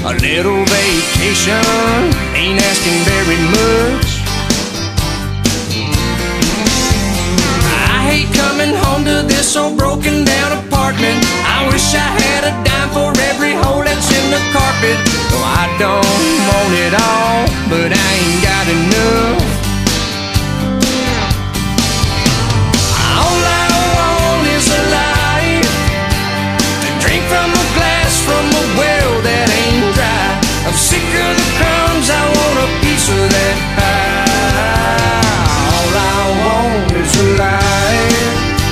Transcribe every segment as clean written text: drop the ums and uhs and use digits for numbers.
A little vacation, ain't asking very much. I hate coming home to this old broken down apartment. I wish I had a dime for every hole that's in the carpet. Oh, I don't want it all, but I ain't got enough. All I want is a life to drink from a glass from a well that ain't dry. I'm sick of the crumbs, I want a piece of that pie. All I want is a life.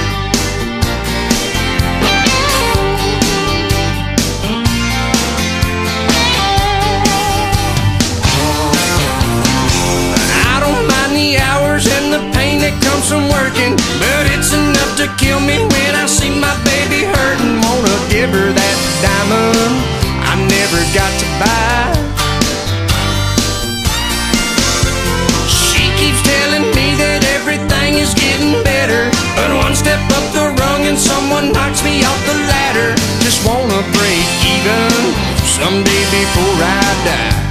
I don't mind the hours and the pain that comes from working, but it's enough to kill me when I see my baby hurting. Wanna give her that diamond I never got to buy. She keeps telling me that everything is getting better, but one step up the rung and someone knocks me off the ladder. Just wanna break even someday before I die.